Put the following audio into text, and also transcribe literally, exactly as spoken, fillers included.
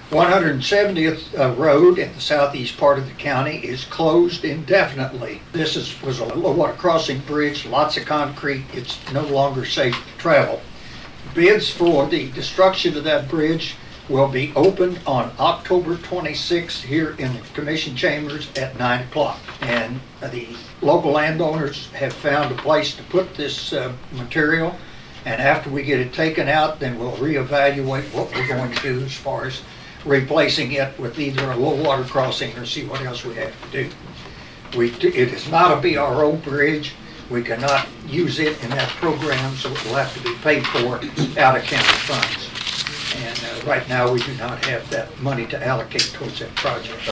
one hundred seventieth uh, Road in the southeast part of the county is closed indefinitely. This is, was a low water crossing bridge, lots of concrete. It's no longer safe to travel. Bids for the destruction of that bridge will be opened on October twenty-sixth here in the commission chambers at nine o'clock. And the local landowners have found a place to put this uh, material. And after we get it taken out, then we'll reevaluate what we're going to do as far as replacing it with either a low water crossing or see what else we have to do. We, it is not a B R O bridge. We cannot use it in that program, so it will have to be paid for out of county funds. And uh, right now, we do not have that money to allocate towards that project.